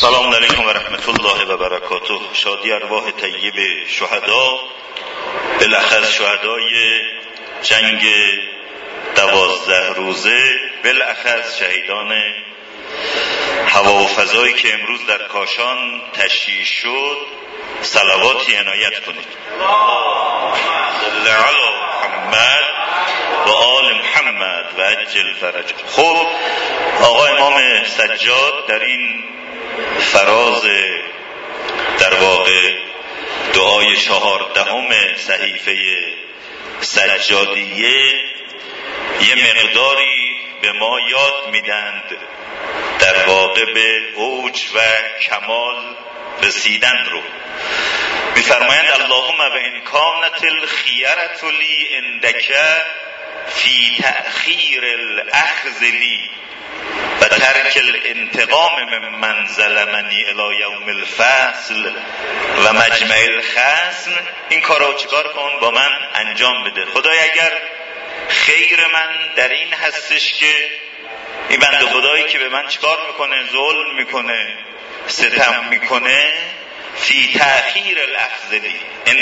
سلام علیکم و رحمت الله و برکاته. شادی ارواح طیب شهدا، بالاخص شهدای جنگ 12 روزه، بالاخص شهیدان هوا و فضایی که امروز در کاشان تشییع شد، صلواتی عنایت کنید. صلی علی محمد و آل محمد و عجل فرج. خب آقا امام سجاد در این فراز در واقع دعای 14 صحیفه سجادیه یه مقداری به ما یاد میدند در واقع به اوج و کمال رسیدن رو. میفرمایند اللهم و ان کانت الخیرة لی عندک فی تأخیر الاخذ لی و ترک الانتقام من ظلمنی الی یوم الفصل و مجمع الخصم، این کارو چیکار کن؟ با من انجام بده. خدای اگر خیر من در این هستش که این بنده خدایی که به من چیکار میکنه؟ ظلم میکنه، ستم میکنه، فی تأخیر الاخذ لی،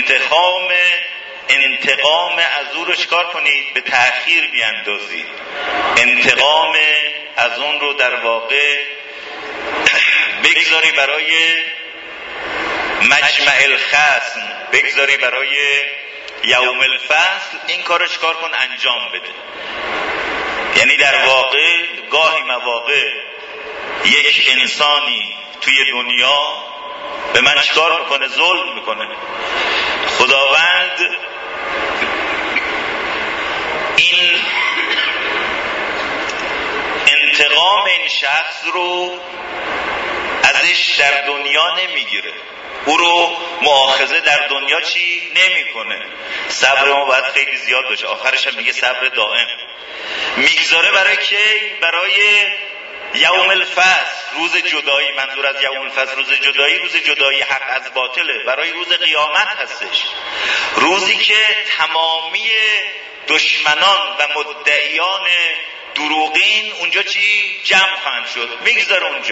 انتقام از او رو چیکار کنید؟ به تأخیر بیاندازید. انتقام از اون رو در واقع بگذاری برای مجمع الخصم، بگذاری برای یوم الفصل. این کار رو چیکار کن؟ انجام بده. یعنی در واقع گاهی مواقع یک انسانی توی دنیا به من چیکار میکنه؟ ظلم میکنه. خداوند این انتقام این شخص رو ازش در دنیا نمیگیره، او رو مؤاخذه در دنیا چی نمیکنه. صبر ما باید خیلی زیاد باشه. آخرش هم میگه صبر دائم. میگذاره برای کی؟ برای یوم الفصل، روز جدایی. منظور از یوم الفصل روز جدایی، روز جدایی حق از باطله، برای روز قیامت هستش. روزی که تمامی دشمنان و مدعیان دروغین اونجا چی؟ جمع خواهند شد. میگذاره اونجا.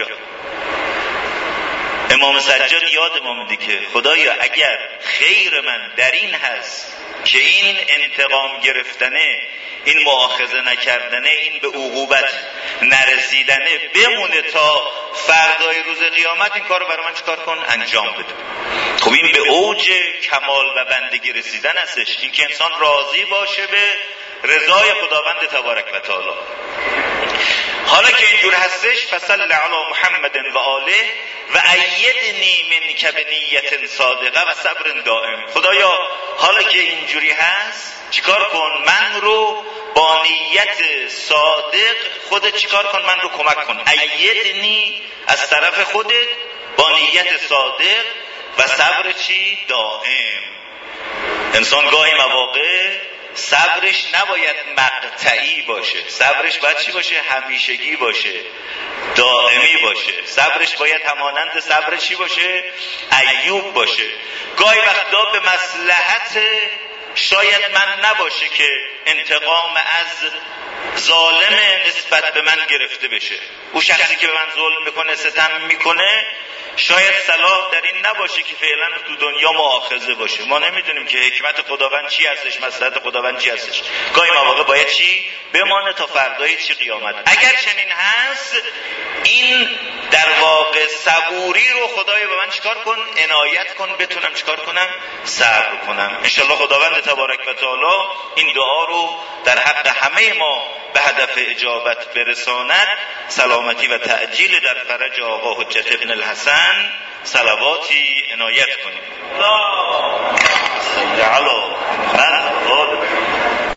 امام سجاد یاد ما میده که خدایا اگر خیر من در این هست که این انتقام گرفتنه، این مؤاخذه نکردنه، این به عقوبت نرسیدنه بمونه تا فردای روز قیامت، این کار رو برای من چیکار کن؟ انجام بده. خب این به اوج کمال و بندگی رسیدن هستش، این که انسان راضی باشه به رضای خداوند تبارک و تعالی. حالا که اینجور هستش، فصل علی محمد و آله و ایدنی منک بنیت صادقه و صبر دائم. خدایا حالا که اینجوری هست چیکار کن؟ من رو با نیت صادق خودت چیکار کن؟ من رو کمک کن. ایدنی از طرف خودت با نیت صادق و صبر چی؟ دائم. انسان گاهی مواقع صبرش نباید مقطعی باشه، صبرش باید چی باشه؟ همیشگی باشه، دائمی باشه. صبرش باید همانند صبر چی باشه؟ ایوب باشه. گاهی وقتا به مصلحت شاید من نباشه که انتقام از ظالم نسبت به من گرفته بشه. او شخصی که به من ظلم میکنه، ستم میکنه، شاید صلاح در این نباشه که فعلا تو دنیا مؤاخذه باشه. ما نمیدونیم که حکمت خداوند چی هستش، مصلحت خداوند چی هستش. گاهی مواقع باید چی؟ بمانه تا فردای چی؟ قیامت. اگر چنین هست، این در واقع صبوری رو خدای به من چیکار کن؟ عنایت کن، بتونم چیکار کنم؟ صبر کنم. انشالله خداوند تبارک و تعالی این دعا رو در حق همه ما به هدف اجابت برساند. سلامتی و تعجیل در فرج آقا حجت ابن الحسن صلواتی عنایت کنید. اللهم صل علی محمد.